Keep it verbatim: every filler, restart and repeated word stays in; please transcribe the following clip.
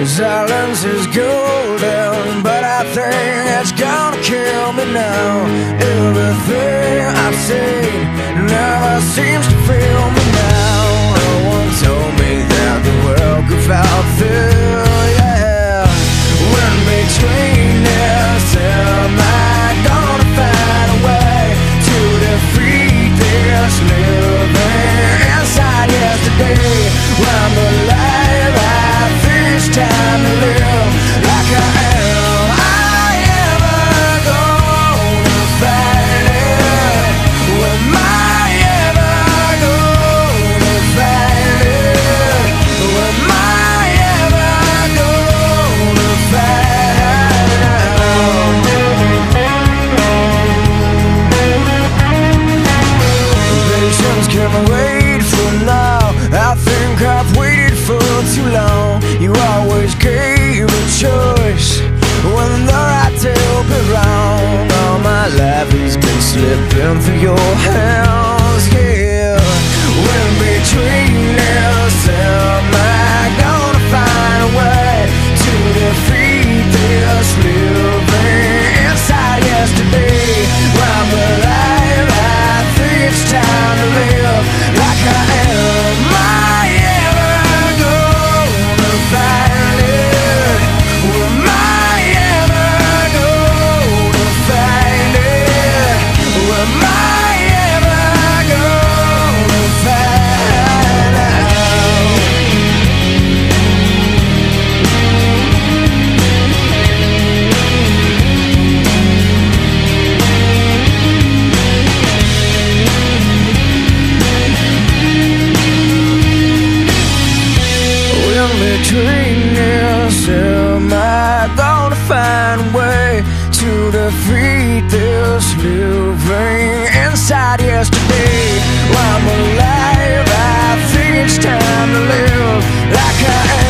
Silence is golden, but I think it's gonna kill me now. Everything I've seen never seems to feel me now. No one told me that the world could fall through, yeah. When between us, am I gonna find a way to defeat this living inside yesterday? When I'm alive, I think it's time to live like I am. I ever gonna find it? Am I ever gonna find it? Am I ever gonna find out? Patience can wait for now. I think I've waited for too long. You always gave a choice when the right to be wrong. All my life has been slipping through your hands, yeah. When between us, am I gonna find a way to defeat this living inside yesterday? When I'm alive, I think it's time to live like I am. I ever gonna find it? Am I ever gonna find it? Am I ever gonna find out? When between us, am I gonna find a way to defeat this living inside yesterday? While I'm alive, I think it's time to live like I am.